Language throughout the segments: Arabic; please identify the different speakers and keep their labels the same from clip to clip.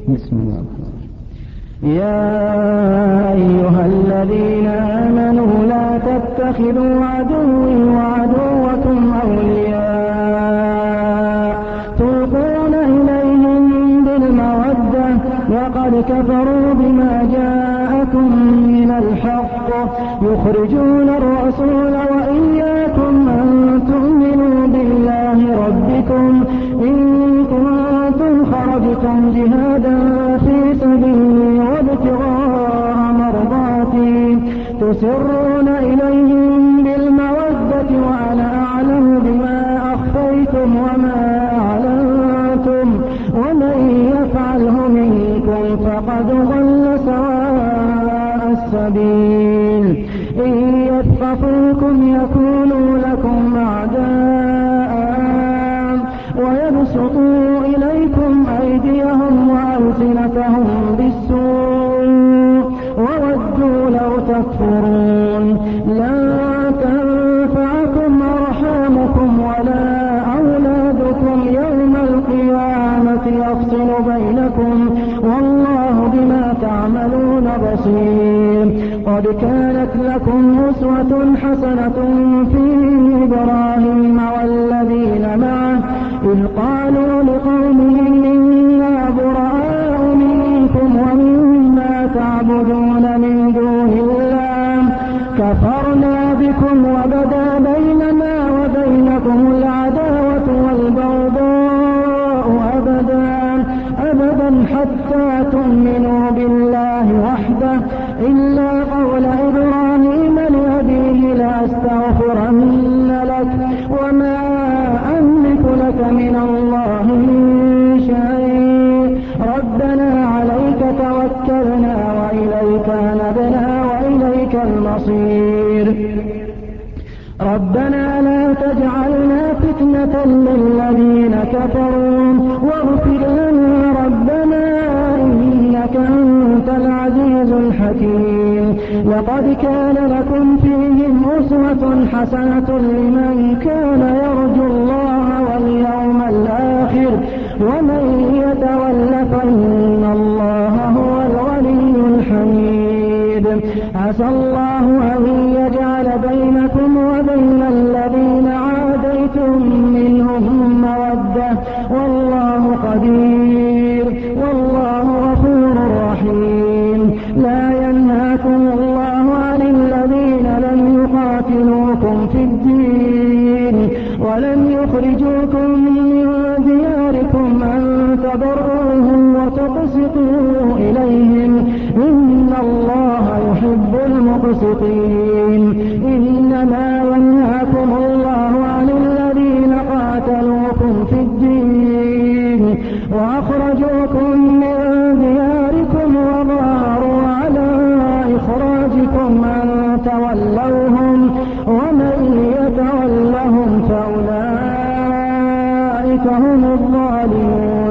Speaker 1: بسم الله. يا أيها الذين آمنوا لا تتخذوا عدوي وعدوكم أولياء تلقون إليهم بالمودة وقد كفروا بما جاءكم من الحق يخرجون الرسول وإياكم أن تؤمنوا بالله ربكم إن كنتم خرجتم جهادا في سبيلي وابتغاء مرضاتي تسرون إليهم بالمودة وأنا أعلم بما أخفيتم وما أعلنتم ومن يفعله منكم فقد ضل سواء السبيل إن يثقفوكم يكونوا لكم أعداء ويبسطوا إليكم أيديهم وألسنتهم بالسوء وودوا لو تكفرون لن تنفعكم أرحامكم ولا أولادكم يوم القيامة يفصل بينكم والله بما تعملون بصير. قد كانت لكم أسوة حسنة في إبراهيم والذين معه إذ قالوا لقومهم إنا براء منكم ومما تعبدون من دون الله كفرنا بكم وبدا بيننا وبينكم العداوة والبغضاء أبدا حتى تؤمنوا بالله وحده إلا قول إبراهيم لأبيه لأستغفرن لك وما أملك لك من الله من شيء ربنا عليك توكلنا وإليك نبنا وإليك المصير ربنا لا تجعلنا فتنة للذين كفروا واغفر لنا ربنا إنك أنت العزيز الحكيم. لقد كان لكم فيهم أسوة حسنة لمن كان يرجو الله واليوم الآخر ومن يتول فإن الله هو الغني الحميد. عسى الله أن يجعل بينكم وبين الذين عاديتم منهم مودة والله قدير والله غفور رحيم. لا ينهاكم الله عن الذين لم يقاتلوكم في الدين ولم يخرجوكم من دياركم أن تبروهم وتقسطوا إليهم إن الله يحب المقسطين. إنما ينهاكم الله عن الذين قاتلوكم في الدين وأخرجوكم من دياركم وظاهروا على إخراجكم أن تولوهم ومن يتولهم فأولئك هم الظالمون.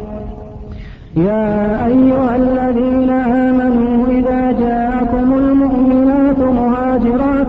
Speaker 1: يا أيها الذين آمنوا إذا جاءكم المؤمنات مهاجرات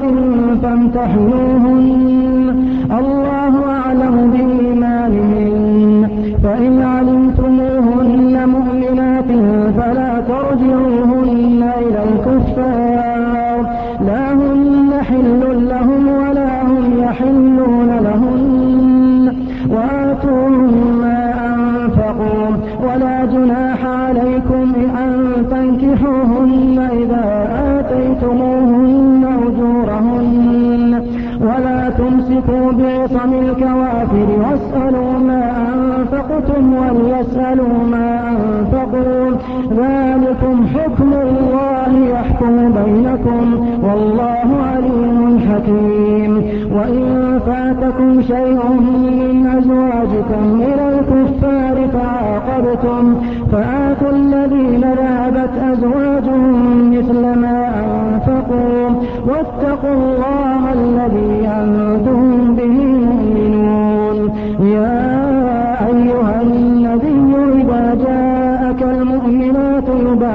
Speaker 1: فامتحنوهن الله أعلم بإيمانهن فإن علمتموهن مؤمنات فلا ترجعوهن إلى الكفار لا هن حل لهم ولا هم يحلون لهن وآتوهم ما أنفقوا ولا جناح عليكم أن تنكحوهن إذا آتيتموهن أجورهن ولا تمسكوا بعصم الكوافر واسألوا ما أنفقتم وليسألوا ما أنفقوا ذلكم حكم الله يحكم بينكم والله عليم حكيم. وإن فاتكم شيء من أزواجكم إلى الكفار فعاقبتم فآتوا الذين ذهبت أزواجهم مثل ما أنفقوا واتقوا الله الذي أنتم به مؤمنون. يا أيها النبي إذا جاءك المؤمنات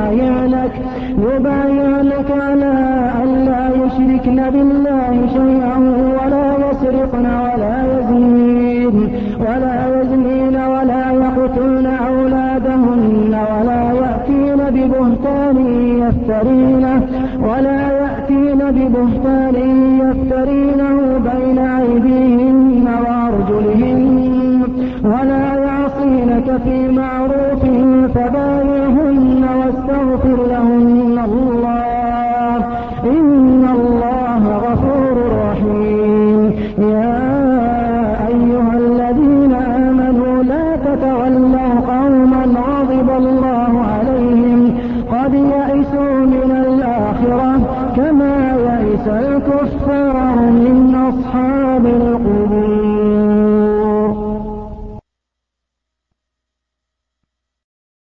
Speaker 1: يبايعنك على أن لا يشركن بالله شيئا ولا يسرقن ولا يزنين ولا يقتلن أولادهن ولا ببهتان يفترينه بين أيديهن وأرجلهن ولا يعصينك في معروف فبايعهن واستغفر لهن الله إن الله غفور رحيم. يا أيها الذين آمنوا لا تتولوا قوما غضب الله عليهم قد يئسوا من الآخرة كما يئس الكفار من أصحاب القبور.